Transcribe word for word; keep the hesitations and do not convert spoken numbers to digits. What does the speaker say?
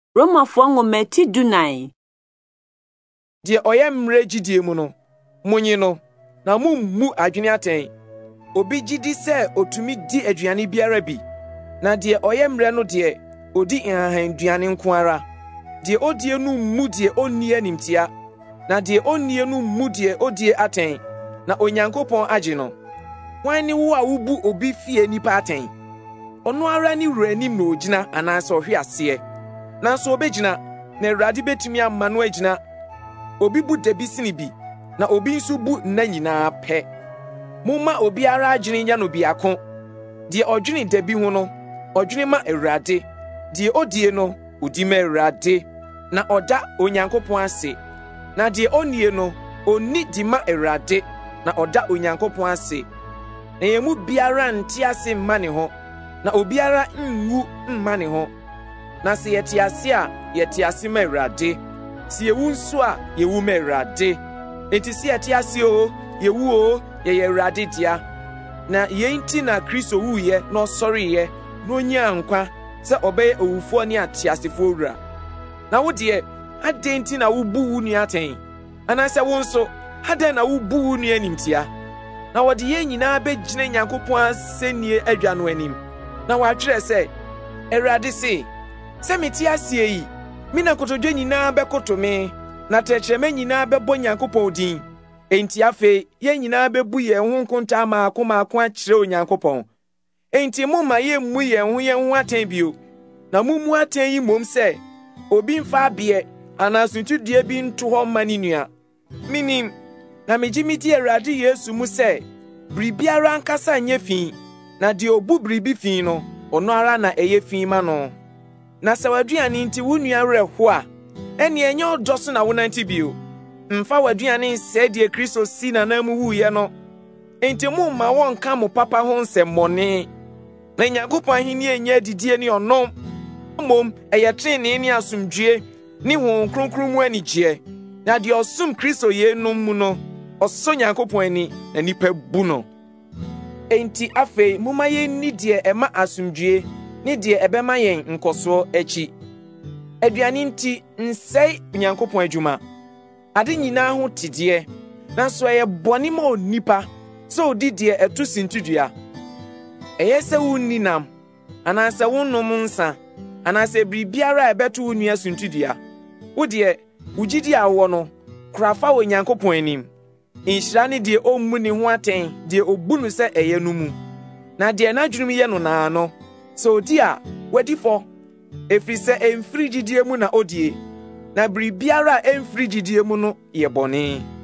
Romafo ngometi dunai. Die oyem regidie mu no, munyi no, na mummu adwene aten. Obi gidi se otumi di aduane biara bi. Na die oyem re no de odi nhahan duane nko ara. Die odie no mmu die onni animtia. Na die onni no mmu die odie aten. Na Onyankopon age no. Wan ni wo a wubu obi fie nipa aten. Ono ara ni wura anim na ogina anase ohwe ase. Nanso obegina na Awurade betumi amma no agina. Obi bu debi sini bi na obi nso bu na nyina pe. Mumma obi ara agene nya no bi akon. Die odwene debi ho no, odwene ma Awurade. Die odie no, odi ma Awurade. Na oda Onyankopon ase. Na die onie no, onni di ma Awurade. Na oda Onyankopon ase. Na yemu biara nti ase mma ne ho. Na obiara nwu mma ne ho. Na se yeti ase a yeti ase ma Awurade. Si yewu nso a yewu ma Awurade. Enti si yeti ase o, yewu o, ye Awurade dia. Na ye nti na Kristo wuye na osori ye, na onya nkwa se obeye owufo ni atiasefo wura. Na wo de ade nti na wubu wu nu aten. Anase wo nso ade na wubu wu nu animtia. Na wo de ye nyina begine Nyankopon asenie adwa no anim. Na wa twere se Awurade se se meti ase yi, mi na kotodwe nyina bekoto me, na tekreme nyina bebo Nyankopon din. Enti afe ye nyina bebu ye ho nkonta ma akoma akwa kire Onyankopon. Enti mumma ye mu ye ho ye ho aten bio. Na mumu aten yi mom se obi mfa abie anasuntu bi nto ho mani nua. Minim na megimiti Awurade Yesu mu se bribiara nkasa nye fin, na de obu bribi fin no ono ara na eye fin ma no. Na sawaduane nti wo nua reho a ene enye odoso na wonanti bio. Mfa waduane nse de Kristo si na na mu wuye no. Enti mu ma wonka mo papa ho nsemmone. Na Nyankopon ahini enye didie ni onom. Mom eye trene ni asomdwie ni ho kronkron mu anigye. Na de osum Kristo ye no mu no oso Nyankopon ani na nipa bu no. Enti afe muma ye ni de ema asomdwie ni de ebema yen nkoso echi. Aduane nti nsei Nyankopon adwuma. Ade nyina ho tidie. Nanso eye boni ma onipa so odi de etu sintudua. Eye se wunni nam anase wonnom nsa anase bribiara ebeto wunua sintudua. Wo de wugidi awo no krafa wo Nyankopon anim. Inhyira ne de ommu ne ho aten de obunu se eye no mu. Na de na dwunum ye no na no so odi a wadifo efri se emfri gidie mu na odie. Na bribiara emfri gidie mu no ye bone.